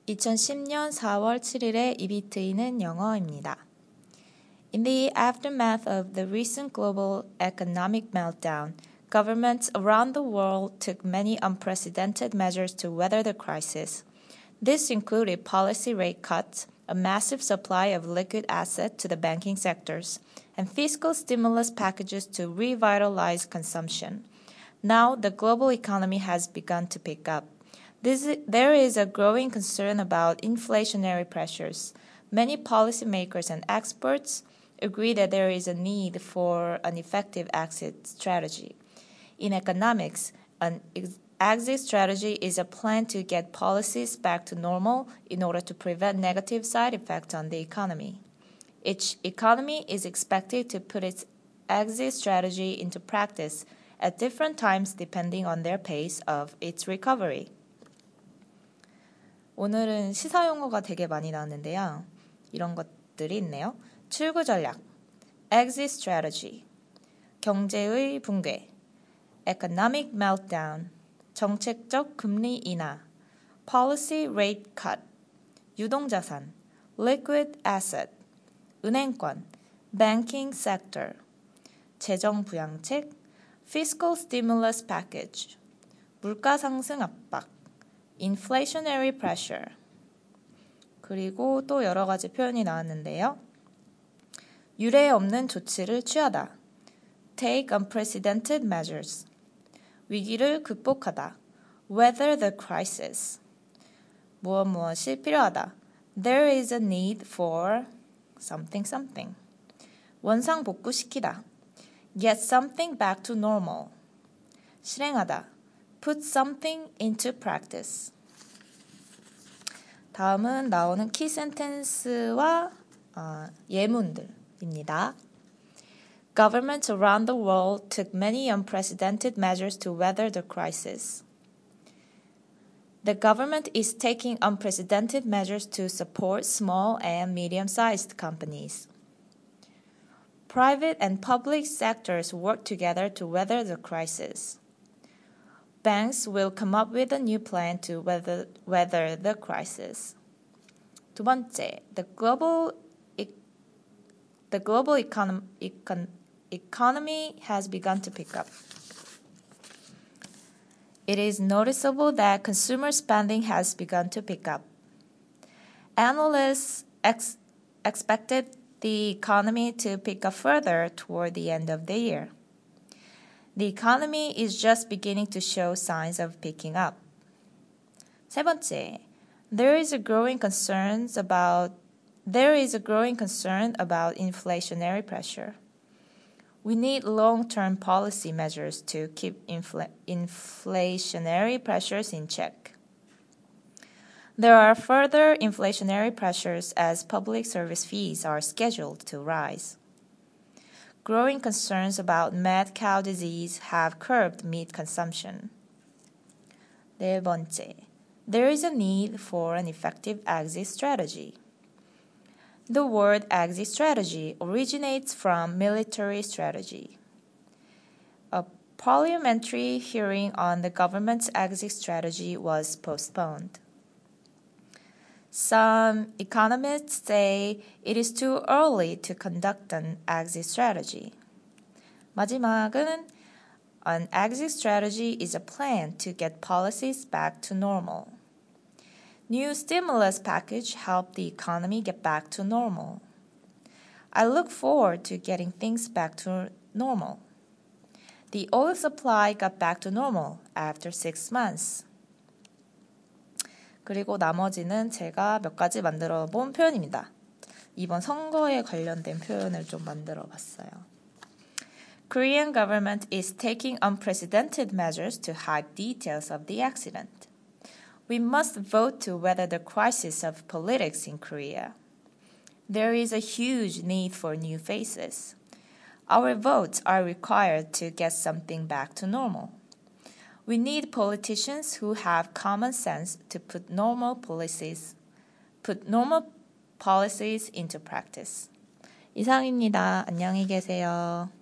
2010년 4월 7일의 이비트인은 영어입니다. In the aftermath of the recent global economic meltdown, governments around the world took many unprecedented measures to weather the crisis. This included policy rate cuts, a massive supply of liquid assets to the banking sectors, and fiscal stimulus packages to revitalize consumption. Now, the global economy has begun to pick up. There is a growing concern about inflationary pressures. Many policymakers and experts agree that there is a need for an effective exit strategy. In economics, an exit strategy is a plan to get policies back to normal in order to prevent negative side effects on the economy. Each economy is expected to put its exit strategy into practice at different times depending on their pace of its recovery. 오늘은 시사 용어가 되게 많이 나왔는데요. 이런 것들이 있네요. 출구 전략, exit strategy, 경제의 붕괴, economic meltdown, 정책적 금리 인하, policy rate cut, 유동자산, liquid asset, 은행권, banking sector, 재정 부양책, fiscal stimulus package, 물가 상승 압박, inflationary pressure. 그리고 또 여러 가지 표현이 나왔는데요. 유례 없는 조치를 취하다. Take unprecedented measures. 위기를 극복하다. Weather the crisis. 무엇이 필요하다. There is a need for something something. 원상복구시키다. Get something back to normal. 실행하다. Put something into practice. 다음은 나오는 키 센텐스와 예문들입니다. Governments around the world took many unprecedented measures to weather the crisis. The government is taking unprecedented measures to support small and medium-sized companies. Private and public sectors work together to weather the crisis. Banks will come up with a new plan to weather the crisis. 두 번째, the global economy has begun to pick up. It is noticeable that consumer spending has begun to pick up. Analysts expected the economy to pick up further toward the end of the year. The economy is just beginning to show signs of picking up. 세 번째, there is a growing concern about inflationary pressure. We need long-term policy measures to keep inflationary pressures in check. There are further inflationary pressures as public service fees are scheduled to rise. Growing concerns about mad cow disease have curbed meat consumption. 네 번째, there is a need for an effective exit strategy. The word exit strategy originates from military strategy. A parliamentary hearing on the government's exit strategy was postponed. Some economists say it is too early to conduct an exit strategy. 마지막은 an exit strategy is a plan to get policies back to normal. New stimulus package helped the economy get back to normal. I look forward to getting things back to normal. The oil supply got back to normal after 6 months. 그리고 나머지는 제가 몇 가지 만들어 본 표현입니다. 이번 선거에 관련된 표현을 좀 만들어 봤어요. Korean government is taking unprecedented measures to hide details of the accident. We must vote to weather the crisis of politics in Korea. There is a huge need for new faces. Our votes are required to get something back to normal. We need politicians who have common sense to put normal policies into practice. 이상입니다. 안녕히 계세요.